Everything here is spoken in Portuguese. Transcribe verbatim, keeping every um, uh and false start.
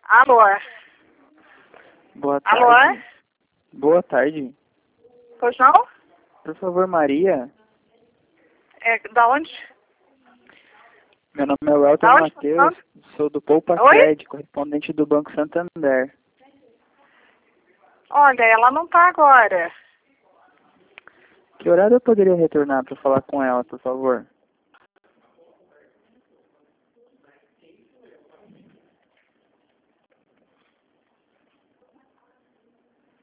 Alô? Boa tarde. Alô? Boa tarde. Pois não? Por favor, Maria. É, da onde? Meu nome é Welton Da onde? Matheus, sou do Poupa Oi? Sede, correspondente do Banco Santander. Olha, ela não tá agora. Que horário eu poderia retornar para falar com ela, por favor?